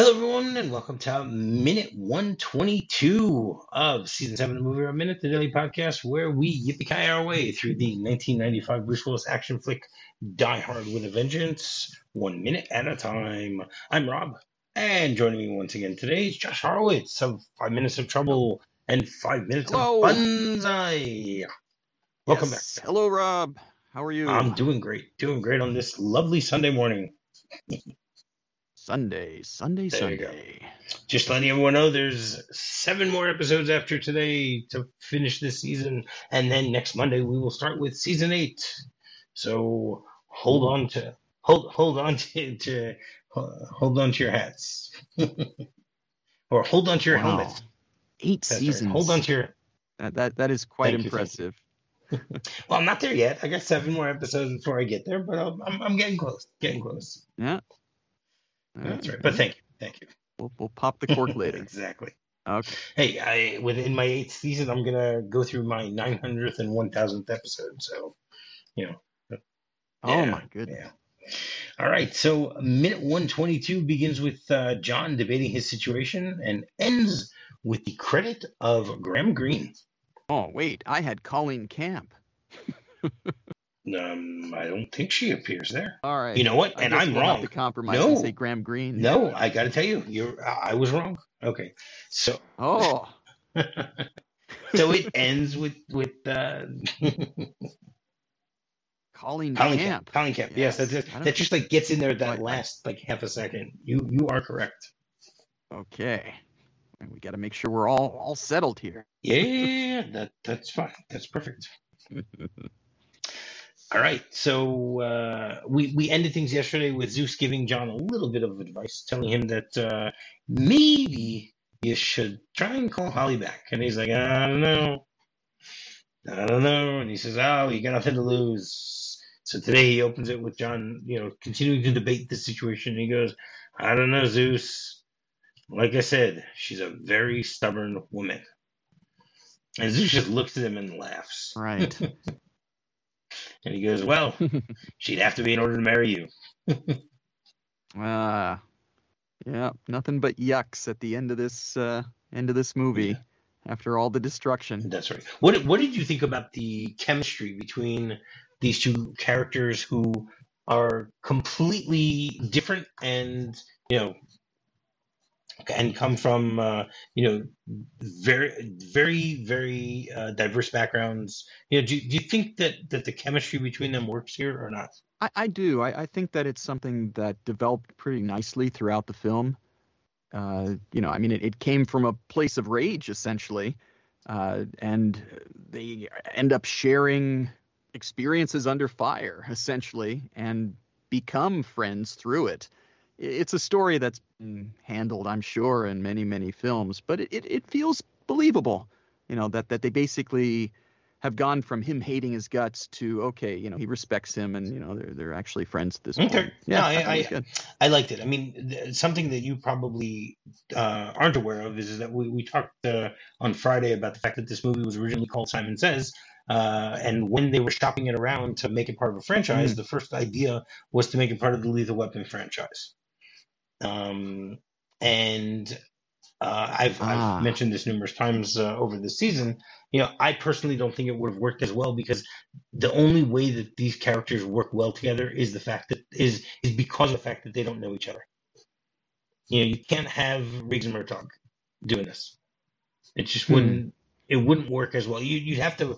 Hello, everyone, and welcome to minute 122 of season 7 of Movie Rob Minute, the daily podcast where we yippee our way through the 1995 Bruce Willis action flick Die Hard with a Vengeance, 1 minute at a time. I'm Rob, and joining me once again today is Josh Horowitz of 5 Minutes of Trouble and 5 Minutes of Hello. Banzai. Welcome back. Hello, Rob. How are you? I'm doing great on this lovely Sunday morning. Sunday. There you go. Just letting everyone know there's 7 more episodes after today to finish this season, and then next Monday we will start with season 8. So hold on to your hats, or hold on to your helmet. 8 That's seasons. Right. Hold on to your. That is quite Thank impressive. You. Well, I'm not there yet. I got 7 more episodes before I get there, but I'm getting close. Yeah. That's right. But thank you. We'll pop the cork later. Exactly. Okay. Hey, within my 8th season, I'm gonna go through my 900th and 1000th episode. So, Oh my goodness. Yeah. All right. So, minute 122 begins with John debating his situation and ends with the credit of Graham Greene. Oh wait, I had Colleen Camp. I don't think she appears there. All right. You know what? And I'm wrong. Have to compromise and say Graham Greene. No, I got to tell you, I was wrong. Okay, so. Oh. So it ends with Colleen Camp. Colleen Camp. Yes, that just like gets in there that last like half a second. You are correct. Okay. We got to make sure we're all settled here. Yeah, that's fine. That's perfect. All right, so we ended things yesterday with Zeus giving John a little bit of advice, telling him that maybe you should try and call Holly back. And he's like, I don't know. And he says, oh, you got nothing to lose. So today he opens it with John, continuing to debate the situation. He goes, I don't know, Zeus. Like I said, she's a very stubborn woman. And Zeus just looks at him and laughs. Right. And he goes, well, she'd have to be in order to marry you. Yeah, nothing but yucks at the end of this movie after all the destruction. That's right. What did you think about the chemistry between these two characters who are completely different and, and come from, very, very, very diverse backgrounds? Do you think that the chemistry between them works here or not? I do. I think that it's something that developed pretty nicely throughout the film. It came from a place of rage, essentially, and they end up sharing experiences under fire, essentially, and become friends through it. It's a story that's been handled, I'm sure, in many, many films, but it feels believable, that they basically have gone from him hating his guts to, okay, he respects him and, they're actually friends at this point. Okay. Yeah, I liked it. I mean, something that you probably aren't aware of is that we talked on Friday about the fact that this movie was originally called Simon Says. And when they were shopping it around to make it part of a franchise, the first idea was to make it part of the Lethal Weapon franchise. I've mentioned this numerous times over the season. I personally don't think it would have worked as well because the only way that these characters work well together is because of the fact that they don't know each other. You can't have Riggs and Murtaugh doing this. It just wouldn't work as well. You'd have to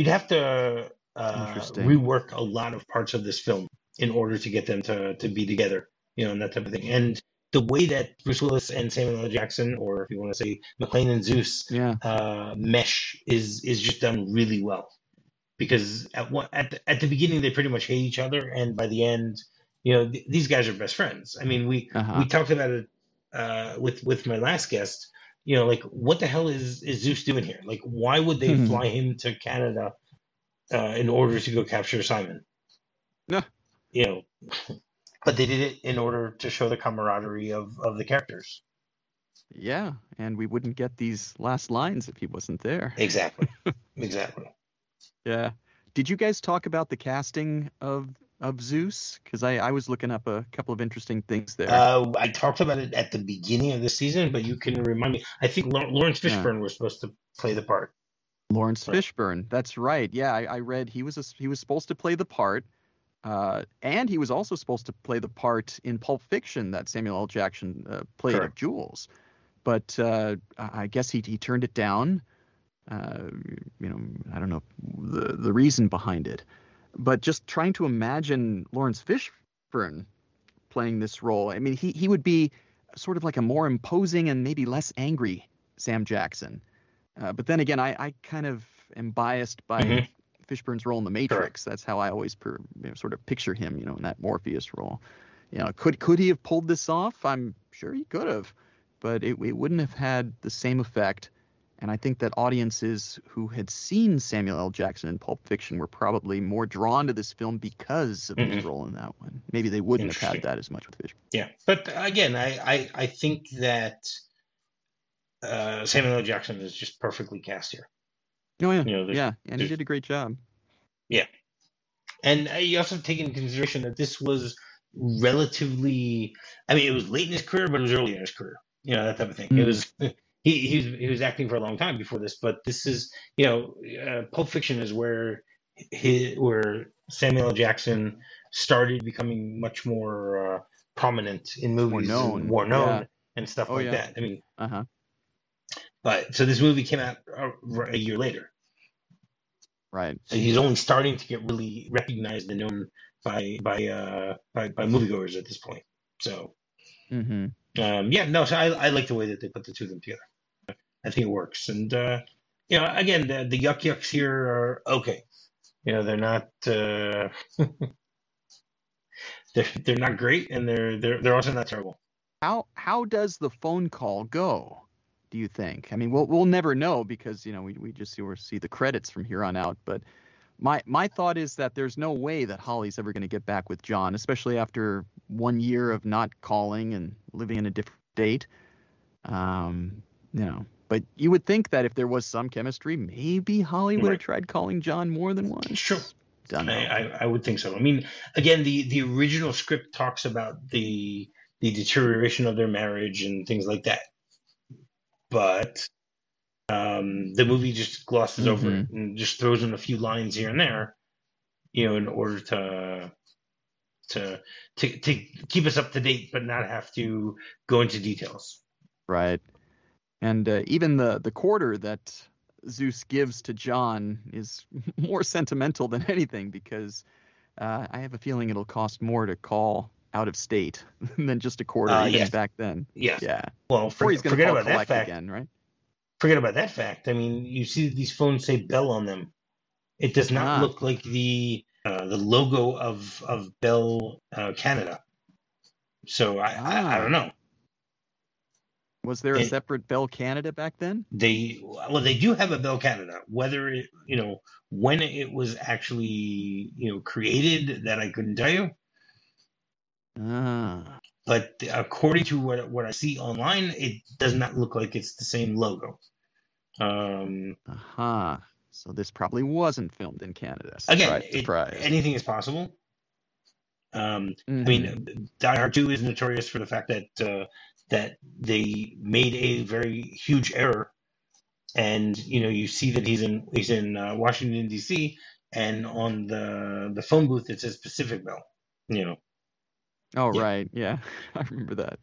rework a lot of parts of this film in order to get them to be together, and that type of thing. And the way that Bruce Willis and Samuel L. Jackson, or if you want to say McClane and Zeus, mesh is just done really well. Because at the beginning they pretty much hate each other, and by the end, these guys are best friends. I mean, we talked about it with my last guest. Like, what the hell is Zeus doing here? Like, why would they fly him to Canada in order to go capture Simon? No. But they did it in order to show the camaraderie of the characters. Yeah, and we wouldn't get these last lines if he wasn't there. Exactly. Yeah. Did you guys talk about the casting of of Zeus? Because I was looking up a couple of interesting things there. I talked about it at the beginning of the season, but you can remind me. I think Lawrence Fishburne was supposed to play the part. Lawrence Fishburne, that's right. Yeah, I read he was supposed to play the part, and he was also supposed to play the part in Pulp Fiction that Samuel L. Jackson played of Jules. But I guess he turned it down. I don't know the reason behind it. But just trying to imagine Lawrence Fishburne playing this role, I mean, he would be sort of like a more imposing and maybe less angry Sam Jackson. But then again, I kind of am biased by Fishburne's role in The Matrix. That's how I always sort of picture him, in that Morpheus role. Could he have pulled this off? I'm sure he could have, but it wouldn't have had the same effect. And I think that audiences who had seen Samuel L. Jackson in Pulp Fiction were probably more drawn to this film because of his role in that one. Maybe they wouldn't have had that as much with Fishburne. Yeah, but again, I think that Samuel L. Jackson is just perfectly cast here. Oh yeah, and he did a great job. Yeah, and you also take into consideration that this was relatively. I mean, it was late in his career, but it was early in his career. That type of thing. It was. He was acting for a long time before this, but this is Pulp Fiction is where Samuel L. Jackson started becoming much more prominent in movies, more known, and stuff like that. I mean, but so this movie came out a year later, right? So he's only starting to get really recognized and known by moviegoers at this point. So, so I like the way that they put the two of them together. I think it works, and again, the yucks here are okay. They're not they're not great, and they're also not terrible. How does the phone call go? Do you think? I mean, we'll never know because we just see the credits from here on out. But my thought is that there's no way that Holly's ever going to get back with John, especially after 1 year of not calling and living in a different state. But you would think that if there was some chemistry, maybe Holly would have tried calling John more than once. Sure. I would think so. I mean, again, the original script talks about the deterioration of their marriage and things like that. But the movie just glosses over it and just throws in a few lines here and there, in order to keep us up to date, but not have to go into details. Right. And even the quarter that Zeus gives to John is more sentimental than anything because I have a feeling it'll cost more to call out of state than just a quarter even back then. Yes. Yeah. Well, forget about that fact again, right? Forget about that fact. I mean, you see these phones say Bell on them. It does not look like the logo of Bell Canada. So I don't know. Was there a separate Bell Canada back then? They do have a Bell Canada. Whether it, when it was actually, created, that I couldn't tell you. But according to what I see online, it does not look like it's the same logo. So this probably wasn't filmed in Canada. Surprise. Anything is possible. I mean, Die Hard 2 is notorious for the fact that they made a very huge error, and you see that he's in Washington D.C. and on the phone booth it says Pacific Bell. Right, yeah, I remember that.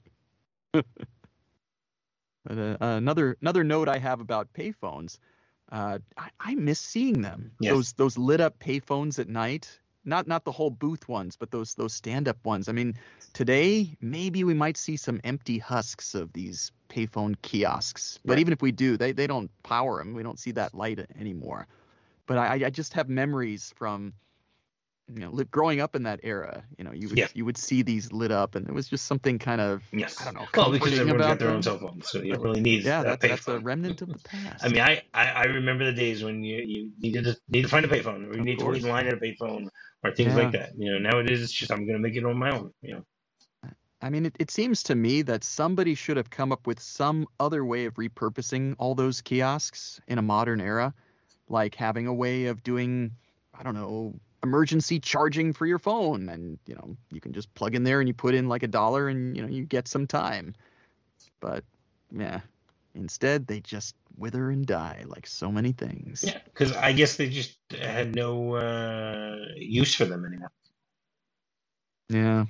But another note I have about payphones, I miss seeing them. Yes. Those lit up payphones at night. Not the whole booth ones, but those stand-up ones. I mean, today maybe we might see some empty husks of these payphone kiosks. But even if we do, they don't power them. We don't see that light anymore. But I just have memories from growing up in that era. You would see these lit up, and it was just something kind of I don't know. Well, because everyone's got their own cell phones, so you don't really need that's a remnant of the past. I mean, I remember the days when you need to find a payphone, or you need to wait in line at a payphone, or things like that. Nowadays it's just I'm going to make it on my own. I mean, it seems to me that somebody should have come up with some other way of repurposing all those kiosks in a modern era, like having a way of doing, I don't know, emergency charging for your phone, and you can just plug in there and you put in like $1 and you get some time. But yeah, instead they just wither and die like so many things. Yeah, because I guess they just had no use for them anymore. Yeah.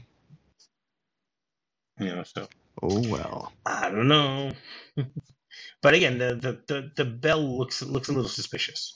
So. Oh well. I don't know. But again, the bell looks a little suspicious.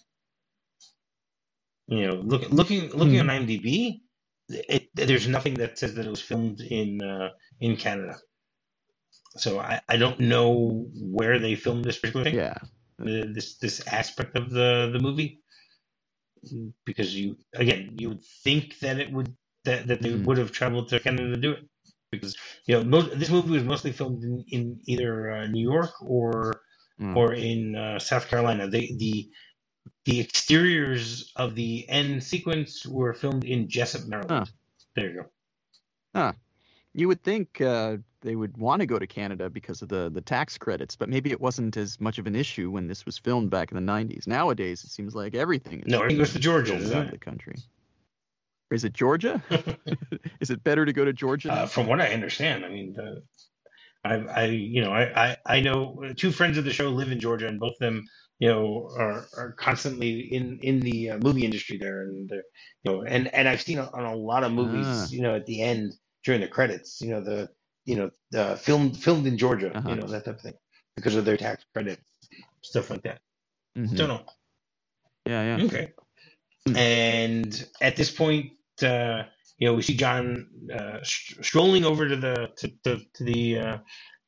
Looking on IMDb, there's nothing that says that it was filmed in Canada. So I don't know where they filmed this particular thing. Yeah. This aspect of the movie, because you would think that that they would have traveled to Canada to do it, because this movie was mostly filmed in either New York or in South Carolina. The exteriors of the end sequence were filmed in Jessup, Maryland. There you go. You would think they would want to go to Canada because of the tax credits, but maybe it wasn't as much of an issue when this was filmed back in the 90s. Nowadays, it seems like everything is it goes to Georgia, isn't it? The country. Is it Georgia? Is it better to go to Georgia? From what I understand, I mean, I know two friends of the show live in Georgia, and both of them, are constantly in the movie industry there, and and I've seen on a lot of movies, at the end during the credits, the filmed in Georgia, that type of thing, because of their tax credits, stuff like that. Don't know. Yeah. Okay. And at this point, we see John strolling over to the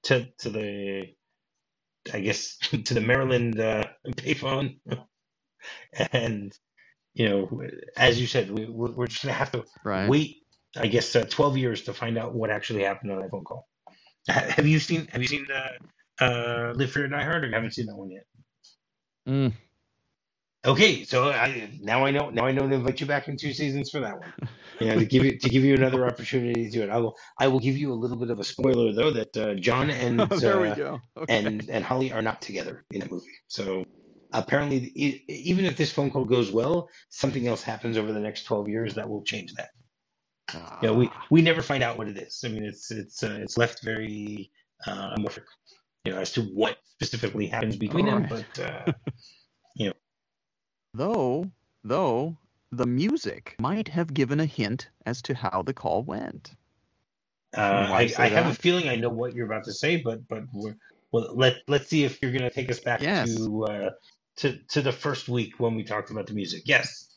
I guess to the Maryland payphone, and as you said, we're just gonna have to wait, I guess, 12 years to find out what actually happened on that phone call. Have you seen Live Free or Die Hard, or you haven't seen that one yet? Okay, so now I know to invite you back in 2 seasons for that one. To give you another opportunity to do it. I will give you a little bit of a spoiler, though, that John and there we go. Okay. and Holly are not together in the movie. So apparently, even if this phone call goes well, something else happens over the next 12 years that will change that. We never find out what it is. I mean, it's left very amorphic, as to what specifically happens between them. But Though the music might have given a hint as to how the call went. I have a feeling I know what you're about to say, but let's see if you're going to take us back to the first week when we talked about the music. Yes.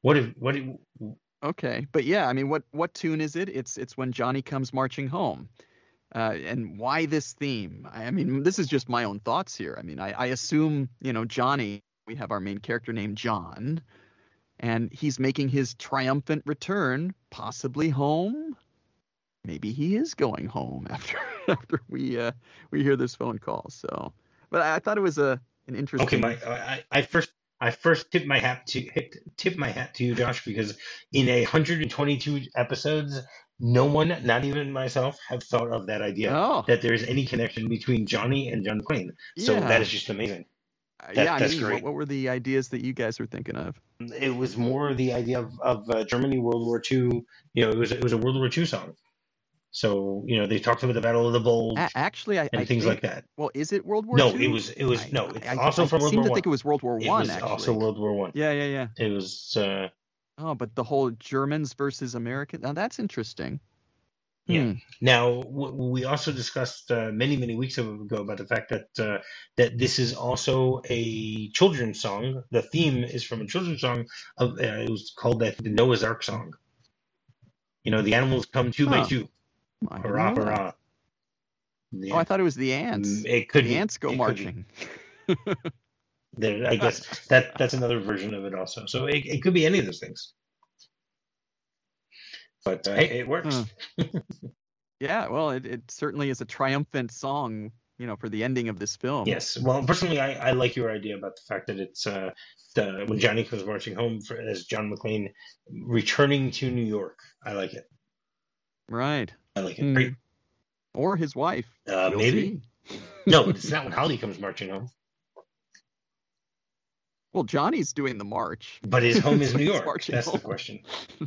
Okay, but yeah, I mean, what tune is it? It's when Johnny comes marching home. And why this theme? I mean, this is just my own thoughts here. I mean, I assume, Johnny, we have our main character named John, and he's making his triumphant return, possibly home. Maybe he is going home after we hear this phone call. So, but I thought it was an interesting. Okay, I first tip my hat to you, Josh, because in 122 episodes, no one, not even myself, have thought of that idea that there's any connection between Johnny and John McClane. So that is just amazing. That's great. What were the ideas that you guys were thinking of? It was more the idea of Germany, World War II. It was a World War II song. So they talked about the Battle of the Bulge, actually, I things like that. Well, is it World War II? No, it's also from World War I. I seem to think it was World War I. It was also World War I. Yeah. It was. But the whole Germans versus Americans. Now that's interesting. Yeah. Now we also discussed many weeks ago about the fact that this is also a children's song. The theme is from a children's song. It was called the Noah's Ark song. The animals come two by two. Hurrah, hurrah. Yeah. Oh, I thought it was the ants. It could the be. Ants go marching. I guess that's another version of it also. So it could be any of those things. But hey, it works. Yeah, well, it certainly is a triumphant song, for the ending of this film. Yes. Well, personally, I like your idea about the fact that it's when Johnny comes marching home as John McClane returning to New York. I like it. Right. I like it. Great. Or his wife. Maybe. No, it's not when Holly comes marching home. Well, Johnny's doing the march. But his home is So New he's York. marching That's the home. question.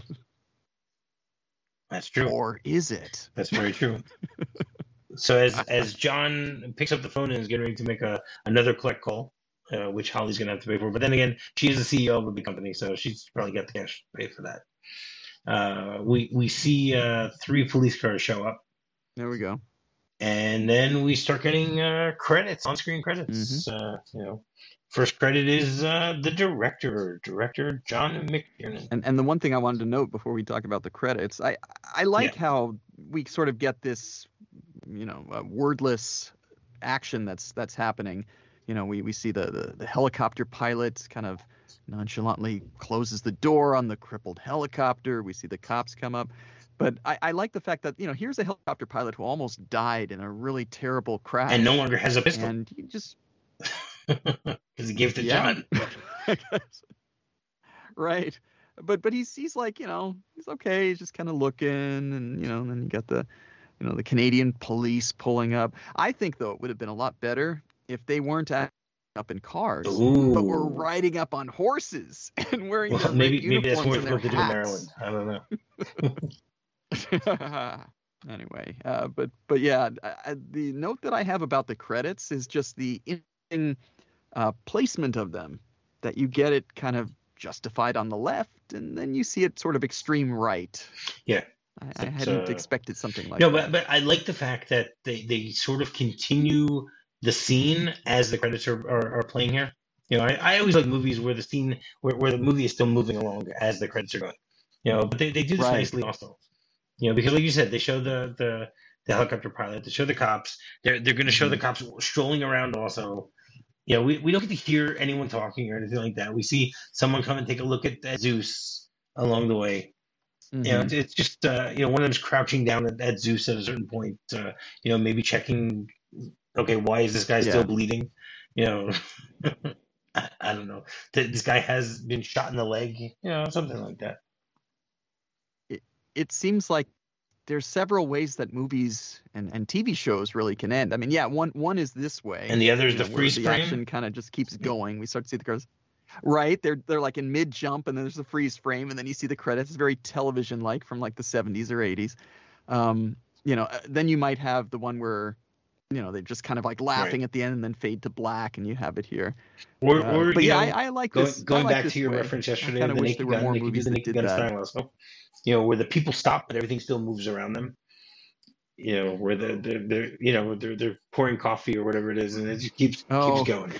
That's true. Or is it? That's very true. So as John picks up the phone and is getting ready to make another collect call, which Holly's going to have to pay for. But then again, she is the CEO of a big company, so she's probably got the cash to pay for that. We see 3 police cars show up. There we go. And then we start getting credits, on-screen credits. First credit is the director John McTiernan. And the one thing I wanted to note before we talk about the credits, I like how we sort of get this, wordless action that's happening. We see the helicopter pilot kind of nonchalantly closes the door on the crippled helicopter. We see the cops come up. But I like the fact that, here's a helicopter pilot who almost died in a really terrible crash. And no longer has a pistol. And he just... Because he gave it to John. I guess. Right. But he's like, he's okay. He's just kind of looking. And, and then you got the Canadian police pulling up. I think, though, it would have been a lot better if they weren't up in cars, but were riding up on horses and wearing their maybe uniforms that's and their to do in Maryland. I don't know. Anyway, but yeah, the note that I have about the credits is just the placement of them, that you get it kind of justified on the left, and then you see it sort of extreme right. Yeah. I hadn't expected something like that. No, but I like the fact that they sort of continue the scene as the credits are playing here. I always like movies where the scene where the movie is still moving along as the credits are going. But they do this nicely also. Because like you said, they show the helicopter pilot, they show the cops. They're going to show the cops strolling around also. We don't get to hear anyone talking or anything like that. We see someone come and take a look at Zeus along the way. Mm-hmm. It's just one of them's crouching down at Zeus at a certain point. Maybe checking. Okay, why is this guy still bleeding? I don't know. This guy has been shot in the leg. Something like that. It seems like there's several ways that movies and TV shows really can end. I mean, one is this way, and the other is the freeze frame. The action kind of just keeps going. We start to see the cars. Right, they're like in mid jump, and then there's the freeze frame, and then you see the credits. It's very television like from like the 70s or 80s. Then you might have the one where they're just kind of like laughing at the end and then fade to black, and you have it here. I like this. Going like back this to your way. reference yesterday, I kind of wish there were more movies that did that. Style also. Where the people stop, but everything still moves around them. Where they're pouring coffee or whatever it is, and it just keeps going.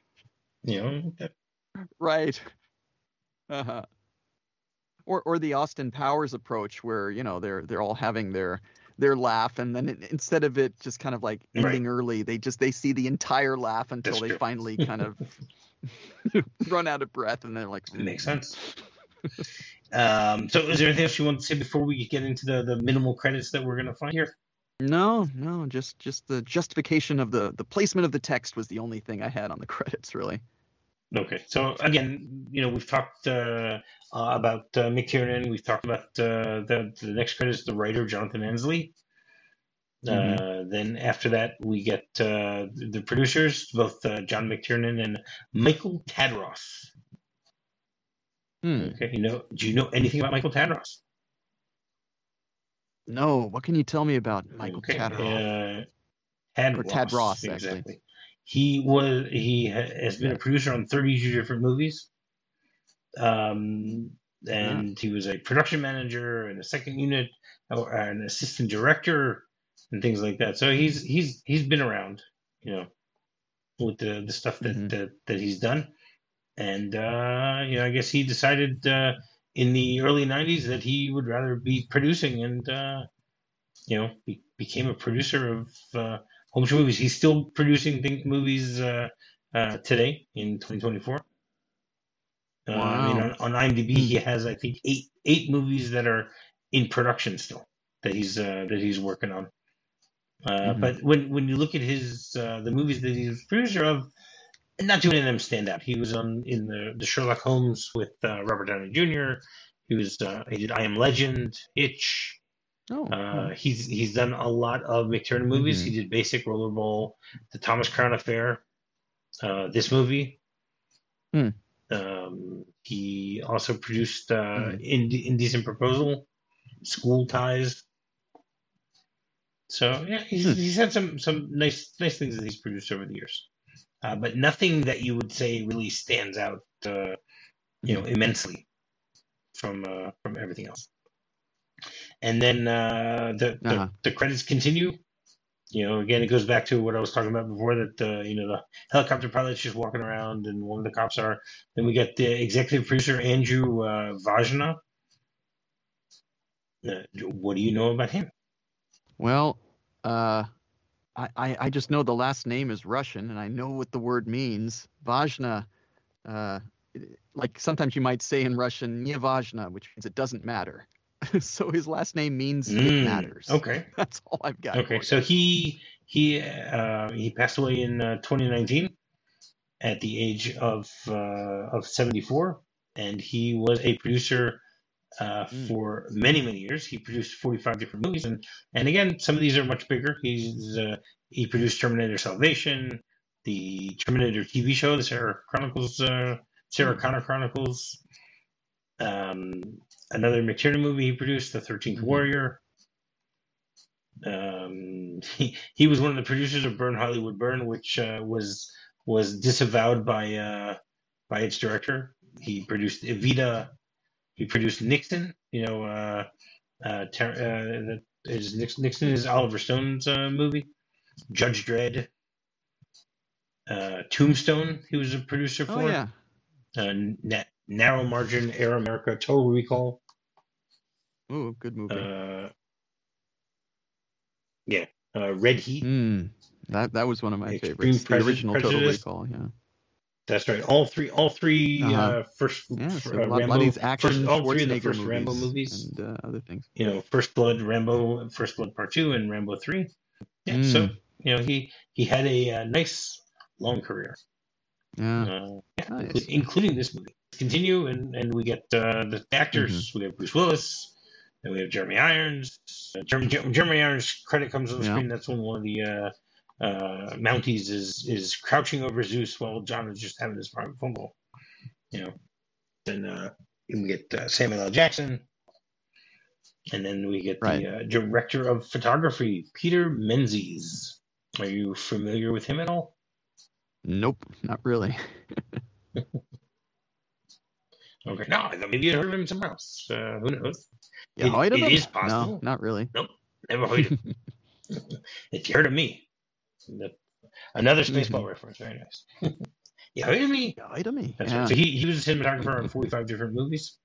Right. Uh-huh. Or the Austin Powers approach, where they're all having their laugh, and then instead of it just kind of like ending early, they see the entire laugh until they finally kind of run out of breath, and they're like, it makes sense. So is there anything else you want to say before we get into the minimal credits that we're going to find here? No, just the justification of the placement of the text was the only thing I had on the credits, really. Okay, so again, we've talked about McTiernan. We've talked about the next credit is the writer Jonathan Ansley. Then after that, we get the producers, both John McTiernan and Michael Tadros. Okay, do you know anything about Michael Tadros? No, what can you tell me about Michael Tadros? Tadros, exactly. Actually. He has been a producer on 32 different movies. And he was a production manager and a second unit or an assistant director and things like that. So he's been around, with the stuff that he's done. And I guess he decided in the early 90s that he would rather be producing, and became a producer of home show movies. He's still producing movies today in 2024. Wow. I mean, on IMDb, he has, I think, eight movies that are in production still that he's working on. But when you look at his the movies that he's producer of, not too many of them stand out. He was in the Sherlock Holmes with Robert Downey Jr. He did I Am Legend, Hitch. He's done a lot of McTiernan movies. He did Basic, Rollerball, The Thomas Crown Affair, this movie. He also produced Indecent Proposal, School Ties. So yeah, he's had some nice things that he's produced over the years, but nothing that you would say really stands out, immensely from everything else. And then the credits continue. Again, it goes back to what I was talking about before, that the helicopter pilot's just walking around and one of the cops are. Then we get the executive producer Andrew Vajna. What do you know about him? Well, I just know the last name is Russian, and I know what the word means. Vajna, like sometimes you might say in Russian, "Не важно," which means it doesn't matter. So his last name means it matters. Okay, that's all I've got. Okay, so he passed away in 2019 at the age of 74, and he was a producer for many years. He produced 45 different movies, and again, some of these are much bigger. He produced Terminator Salvation, the Terminator TV show, the Sarah Connor Chronicles. Another McTiernan movie he produced, The 13th Warrior. He was one of the producers of Burn Hollywood Burn, which was disavowed by its director. He produced Evita. He produced Nixon. Nixon is Oliver Stone's movie. Judge Dredd. Tombstone. He was a producer for. Oh yeah. Narrow Margin, Air America, Total Recall. Oh, good movie. Yeah, Red Heat. That was one of my favorites. The original Total Recall. Yeah, that's right. All three. First. Rambo. Action. All three of the first Rambo movies and other things. First Blood, Rambo, First Blood Part 2, and Rambo 3. Yeah. So he had a nice long career. Yeah. Nice. Including this movie. Continue and we get the actors. We have Bruce Willis. Then we have Jeremy Irons. Jeremy Irons' credit comes on the screen. That's when one of the Mounties is crouching over Zeus while John is just having his private phone call. Then we get Samuel L. Jackson. And then we get the director of photography, Peter Menzies. Are you familiar with him at all? Nope, not really. Okay, no, maybe you heard of him somewhere else. Who knows? Yeah, it is possible. No, not really. Nope, never heard him. If you heard of me, another Spaceball reference, very nice. You heard of me? You heard of me? That's right. So he was a cinematographer on 45 different movies,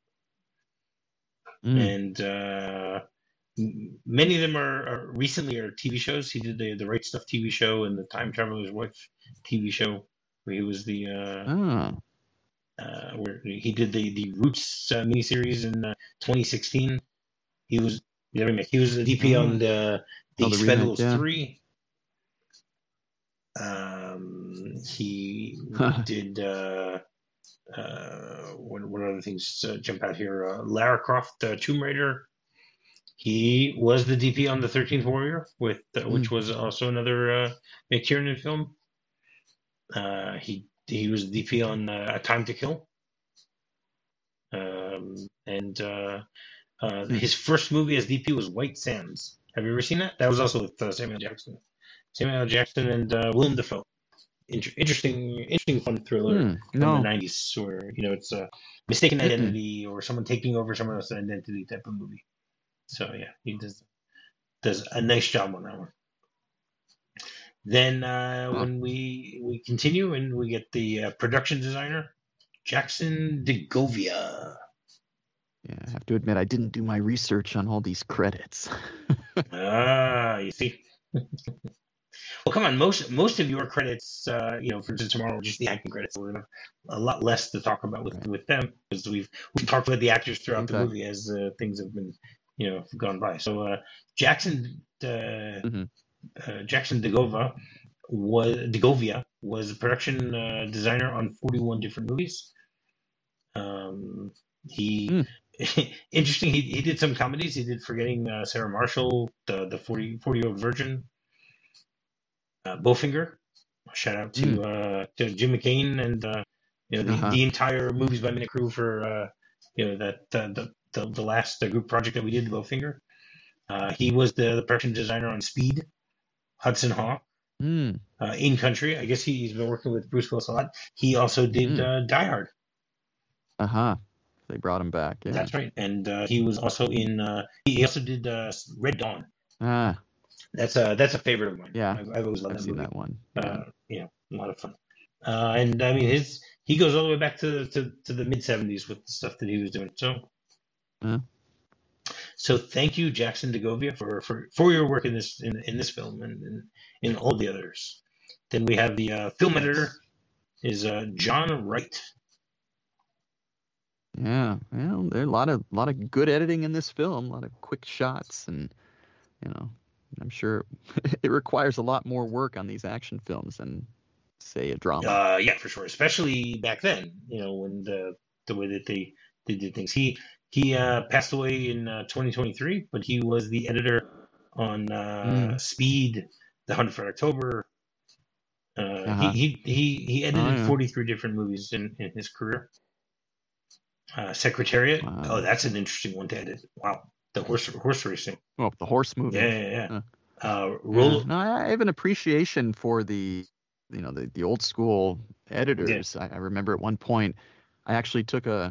and many of them are recently TV shows. He did the Right Stuff TV show and the Time Traveler's Wife TV show, where he was the. Where he did the Roots miniseries in 2016. He was the DP on the Expendables 3. He did what other things jump out here? Lara Croft, Tomb Raider. He was the DP on the 13th Warrior, which was also another McTiernan film. He was DP on A Time to Kill. And his first movie as DP was White Sands. Have you ever seen that? That was also with Samuel Jackson. Samuel L. Jackson and Willem Dafoe. Interesting, fun thriller from the 90s, where it's a mistaken identity or someone taking over someone else's identity type of movie. So yeah, he does a nice job on that one. Then when we continue and we get the production designer, Jackson DeGovia. Yeah, I have to admit I didn't do my research on all these credits. You see. Well, come on, most of your credits, for instance, tomorrow, just the acting credits. We're gonna a lot less to talk about with them, because we've talked about the actors throughout the movie as things have been gone by. So Jackson DeGovia was a production designer on 41 different movies. Interesting. He did some comedies. He did Forgetting Sarah Marshall, the 40-Year-Old Virgin, Bowfinger. Shout out to Jim McCain and The entire Movies by Minute crew for that the last group project that we did, Bowfinger. He was the production designer on Speed, Hudson Hawk, In Country. I guess he's been working with Bruce Willis a lot. He also did Die Hard. They brought him back. Yeah, that's right. And he was also in. He also did Red Dawn. That's a favorite of mine. Yeah, I've always loved I've that seen movie. that one. A lot of fun. And I mean, he goes all the way back to the mid '70s with the stuff that he was doing. So thank you, Jackson Degovia, for your work in this film and in all the others. Then we have the film editor is John Wright. Yeah, well, there's a lot of good editing in this film, a lot of quick shots, and I'm sure it requires a lot more work on these action films than, say, a drama. Yeah, for sure, especially back then. When the way that they did things. He passed away in 2023, but he was the editor on Speed, The Hunt for October. He edited 43 different movies in his career. Secretariat. Wow. Oh, that's an interesting one to edit. Wow, the horse racing. Oh, the horse movie. Yeah. No, I have an appreciation for the old school editors. Yeah. I remember at one point I actually took a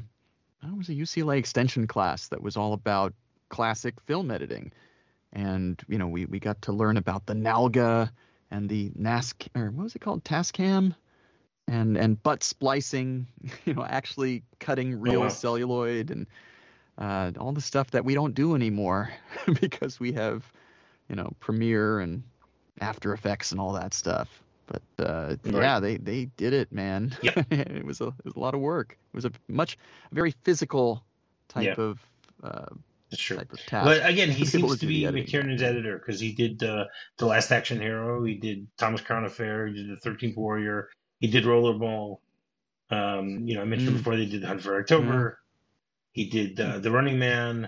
UCLA extension class that was all about classic film editing, and we got to learn about the Nalga and the what was it called, Tascam, and butt splicing, actually cutting real celluloid and all the stuff that we don't do anymore because we have Premiere and After Effects and all that stuff. But yeah, they did it, man. Yep. It was a lot of work. It was a very physical type of type of task. But again, he seems to be McTiernan's editor because he did The Last Action Hero, he did Thomas Crown Affair, he did The 13th Warrior, he did Rollerball. I mentioned before they did The Hunt for October. He did The Running Man.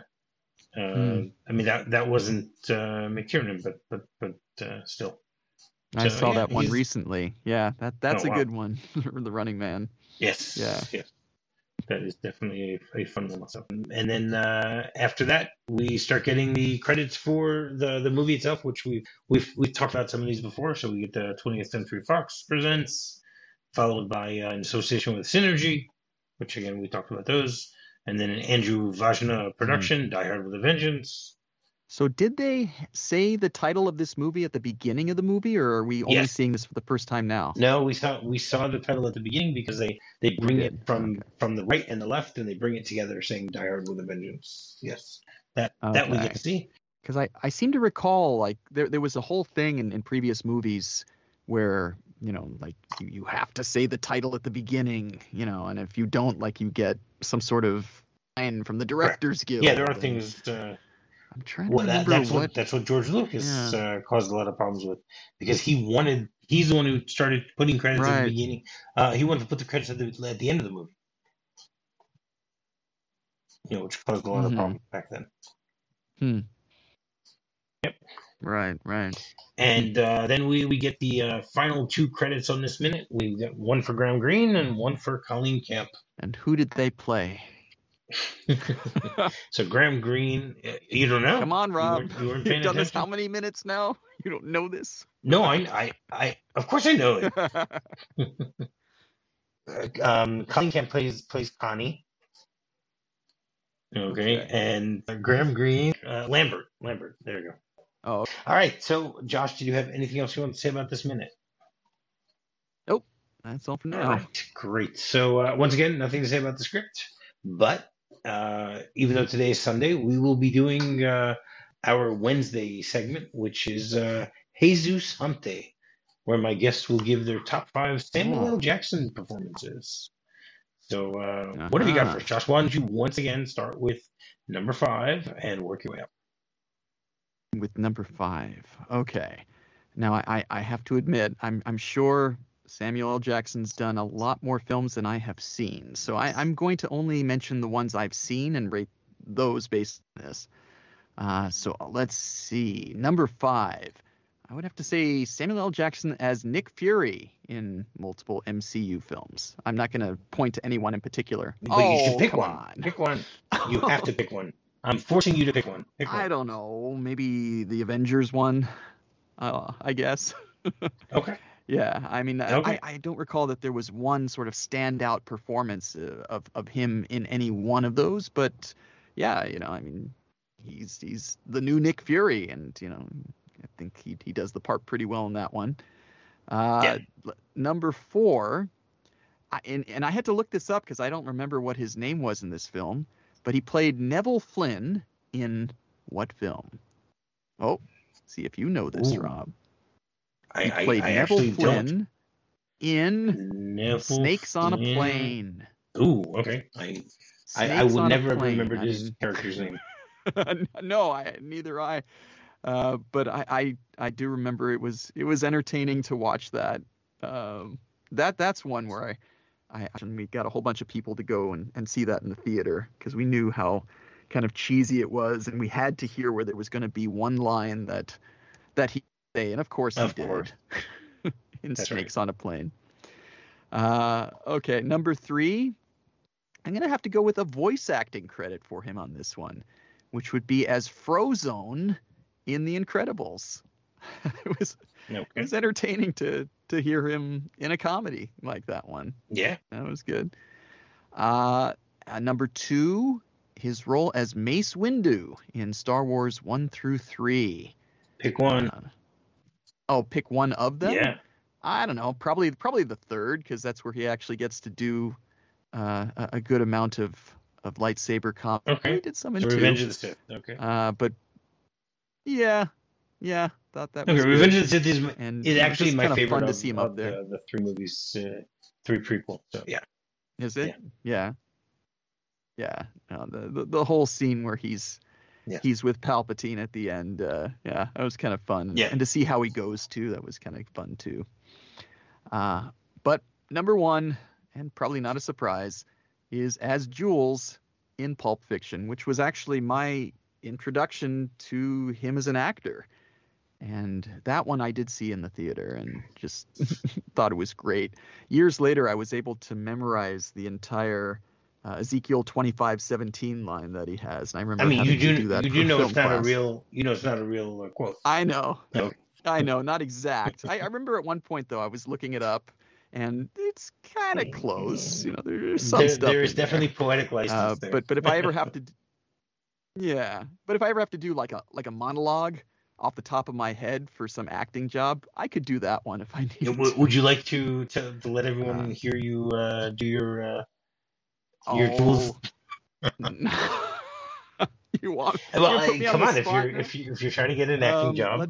I mean that wasn't McTiernan, but still. I saw that one recently. Yeah, that's a good one. The Running Man. Yes. Yeah. Yes. That is definitely a fun one also. And then after that, we start getting the credits for the movie itself, which we've talked about some of these before. So we get the 20th Century Fox Presents, followed by in association with Synergy, which again we talked about those, and then an Andrew Vajna production, Die Hard with a Vengeance. So did they say the title of this movie at the beginning of the movie, or are we only seeing this for the first time now? No, we saw the title at the beginning because they bring it from the right and the left, and they bring it together saying Die Hard with a Vengeance. Yes, that we get to see. Because I seem to recall like there was a whole thing in previous movies where like you have to say the title at the beginning, and if you don't, like you get some sort of fine from the Directors Guild. Yeah, there are things. I'm trying to remember that's what George Lucas caused a lot of problems with, because he's the one who started putting credits at the beginning. He wanted to put the credits at the end of the movie, which caused a lot of problems back then. Yep. Right. And then we get the final two credits on this minute. We got one for Graham Greene and one for Colleen Camp. And who did they play? So Graham Greene, you don't know? Come on, Rob. You weren't You've done this how many minutes now? You don't know this? No, I of course I know it. Colleen Camp plays Connie. Okay, and Graham Greene, Lambert. There you go. Oh. All right. So, Josh, did you have anything else you want to say about this minute? Nope. That's all for now. All right. Great. So, once again, nothing to say about the script, but even though today is Sunday, we will be doing our Wednesday segment, which is Jesus Hump Day, where my guests will give their top 5 Samuel L. Jackson performances. So, what have you got first, Josh? Why don't you once again start with number 5 and work your way up? With number 5. Okay. Now, I have to admit, I'm sure Samuel L. Jackson's done a lot more films than I have seen. So I'm going to only mention the ones I've seen and rate those based on this. So let's see. Number 5. I would have to say Samuel L. Jackson as Nick Fury in multiple MCU films. I'm not going to point to anyone in particular. But you should pick come one. on. Pick one. You have to pick one. I'm forcing you to pick one. Pick one. I don't know. Maybe the Avengers one, I guess. Okay. Yeah, I mean, Okay. I don't recall that there was one sort of standout performance of him in any one of those, but yeah, I mean, he's the new Nick Fury, and I think he does the part pretty well in that one. Number 4, and I had to look this up because I don't remember what his name was in this film, but he played Neville Flynn in what film? Oh, see if you know this, Rob. He played Neville Flynn in Snakes on a Plane. Ooh, okay. I would never have remembered his character's name. No, neither I. But I do remember it was entertaining to watch that. That's one where we got a whole bunch of people to go and see that in the theater because we knew how kind of cheesy it was, and we had to hear where there was going to be one line that he say, and of course he did in Snakes on a Plane. Okay, number 3, I'm gonna have to go with a voice acting credit for him on this one, which would be as Frozone in The Incredibles. It was entertaining to hear him in a comedy like that one. Yeah, that was good. Number 2, his role as Mace Windu in Star Wars 1 through 3. Pick one. Pick one of them? Yeah. I don't know. Probably the 3rd, because that's where he actually gets to do a good amount of lightsaber combat. Okay. He did some in 2. Revenge of the Sith. Okay. But yeah, thought that was okay. good. Revenge of the Sith is actually my favorite fun to see him up there. The 3 movies, 3 prequel. So yeah. Is it? Yeah. The whole scene where he's with Palpatine at the end. That was kind of fun. Yeah. And to see how he goes too, that was kind of fun too. But number 1, and probably not a surprise, is as Jules in Pulp Fiction, which was actually my introduction to him as an actor. And that one I did see in the theater and just thought it was great. Years later, I was able to memorize the entire Ezekiel 25:17 line that he has. And I remember having to do that. You do know it's not a real. You know it's not a real quote. I know. Okay. I know, not exact. I remember at one point though, I was looking it up, and it's kind of close. There's some stuff. There is definitely poetic license there. But if I ever have to, but if I ever have to do like a monologue off the top of my head for some acting job, I could do that one if I need to. Would you like to let everyone hear you do your tools? You want? Well, come on, if you're trying to get an acting job,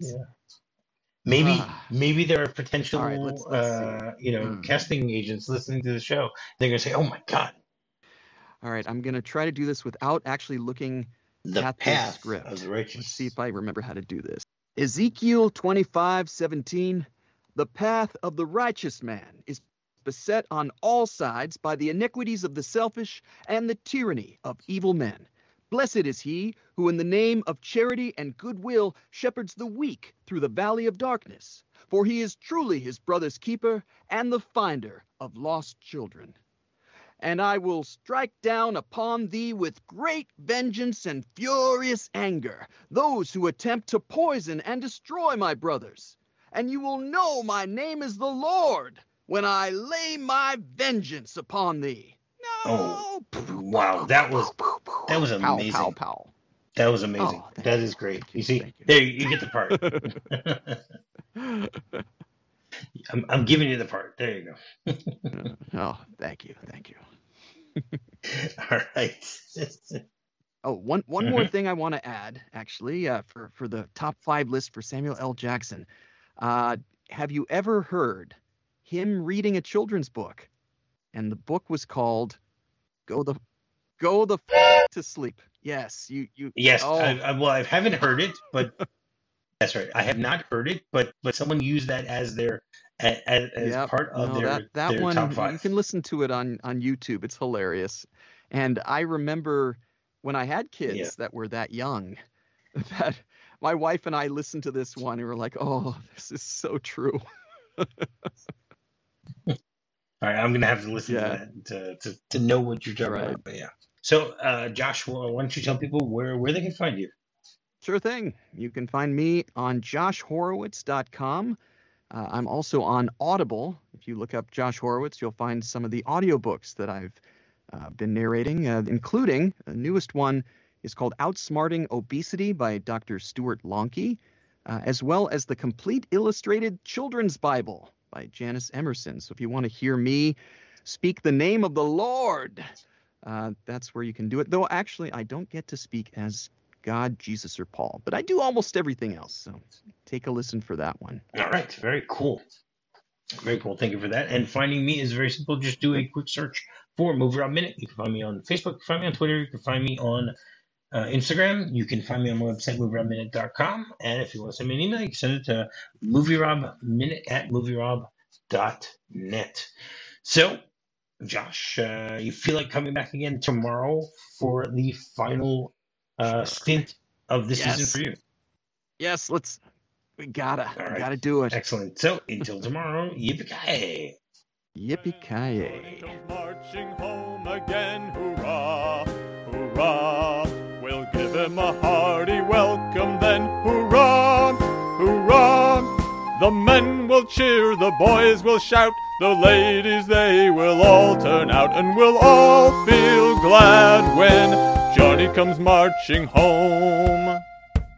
maybe there are potential casting agents listening to the show. They're gonna say, "Oh my God!" All right, I'm gonna try to do this without actually looking at the script. Of the righteous. Let's see if I remember how to do this. Ezekiel 25:17. The path of the righteous man is beset on all sides by the iniquities of the selfish and the tyranny of evil men. Blessed is he who in the name of charity and goodwill shepherds the weak through the valley of darkness, for he is truly his brother's keeper and the finder of lost children. And I will strike down upon thee with great vengeance and furious anger those who attempt to poison and destroy my brothers. And you will know my name is the Lord when I lay my vengeance upon thee. Oh, wow. That was amazing. Pow, pow, pow. That was amazing. That is great. You see, there you get the part. I'm giving you the part. There you go. Thank you. All right. One more thing I want to add, actually, for the top 5 list for Samuel L. Jackson. Have you ever heard him reading a children's book? And the book was called Go the to Sleep. Yes, you. Yes, I haven't heard it, but that's right. I have not heard it, but someone used that as their part of their one, top 5. You can listen to it on YouTube. It's hilarious. And I remember when I had kids that were that young, that my wife and I listened to this one and we're like, oh, this is so true. All right, I'm gonna have to listen to that to know what you're talking about. But yeah. So, Josh, why don't you tell people where they can find you? Sure thing. You can find me on joshhorowitz.com. I'm also on Audible. If you look up Josh Horowitz, you'll find some of the audiobooks that I've been narrating, including the newest one is called Outsmarting Obesity by Dr. Stuart Lonke, as well as the Complete Illustrated Children's Bible by Janice Emerson. So if you want to hear me speak the name of the Lord, that's where you can do it. Though actually, I don't get to speak as God, Jesus, or Paul, but I do almost everything else. So take a listen for that one. All right. Very cool. Very cool. Thank you for that. And finding me is very simple. Just do a quick search for Movie Rob Minute. You can find me on Facebook. You can find me on Twitter. You can find me on Instagram. You can find me on my website, movierobminute.com. And if you want to send me an email, you can send it to movierobminute@movierob.net. So, Josh, you feel like coming back again tomorrow for the final stint of this season for you? Yes, we gotta do it. Excellent. So until tomorrow, yippee-ki-yay. Yippee-ki-yay. Johnny comes marching home again, hurrah, hurrah. We'll give him a hearty welcome then, hurrah, hurrah. The men will cheer, the boys will shout, the ladies they will all turn out, and we'll all feel glad when Johnny comes marching home.